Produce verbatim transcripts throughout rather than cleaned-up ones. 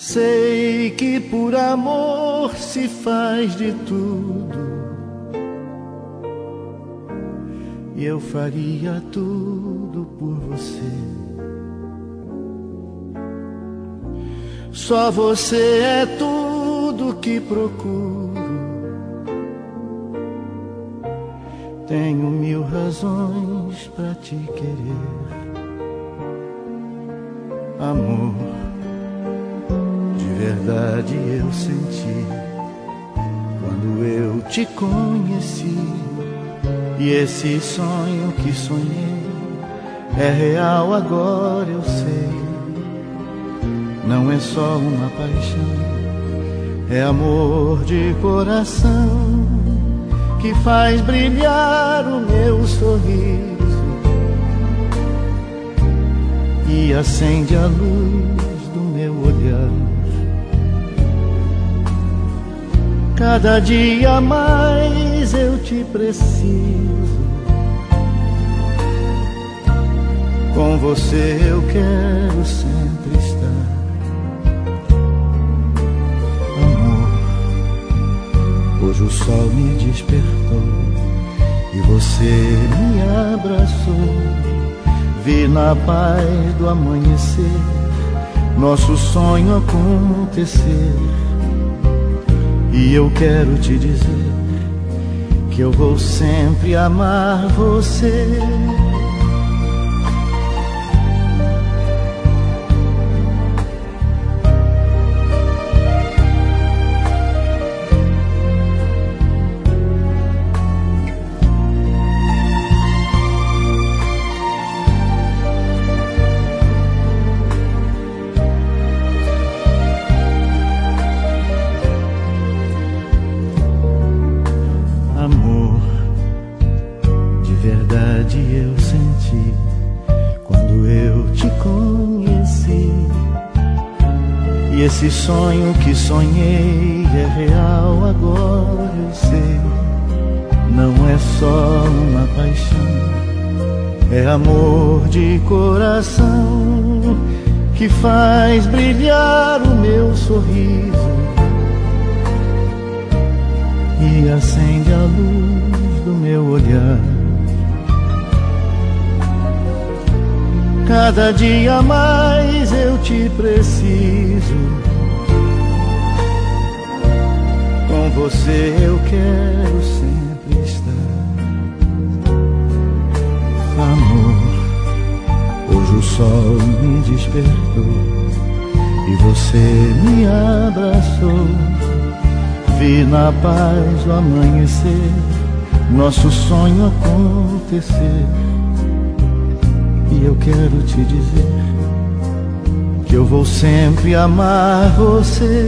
Sei que por amor se faz de tudo, e eu faria tudo por você. Só você é tudo que procuro. Tenho mil razões pra te querer, amor. De verdade eu senti quando eu te conheci, e esse sonho que sonhei é real agora, eu sei. Não é só uma paixão, é amor de coração que faz brilhar o meu sorriso e acende a luz do meu olhar. Cada dia mais eu te preciso, com você eu quero sempre estar. Hoje o sol me despertou e você me abraçou. Vi na paz do amanhecer nosso sonho acontecer. E eu quero te dizer que eu vou sempre amar você. Eu senti quando eu te conheci, e esse sonho que sonhei é real agora, eu sei. Não é só uma paixão, é amor de coração que faz brilhar o meu sorriso e acende a luz do meu olhar. Cada dia mais eu te preciso, com você eu quero sempre estar. Amor, hoje o sol me despertou e você me abraçou. Vi na paz do amanhecer nosso sonho acontecer. E eu quero te dizer que eu vou sempre amar você.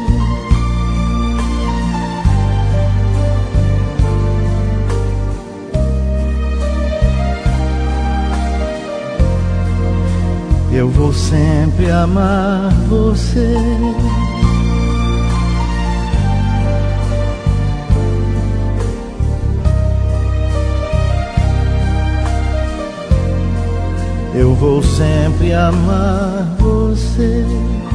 Eu vou sempre amar você. Eu vou sempre amar você.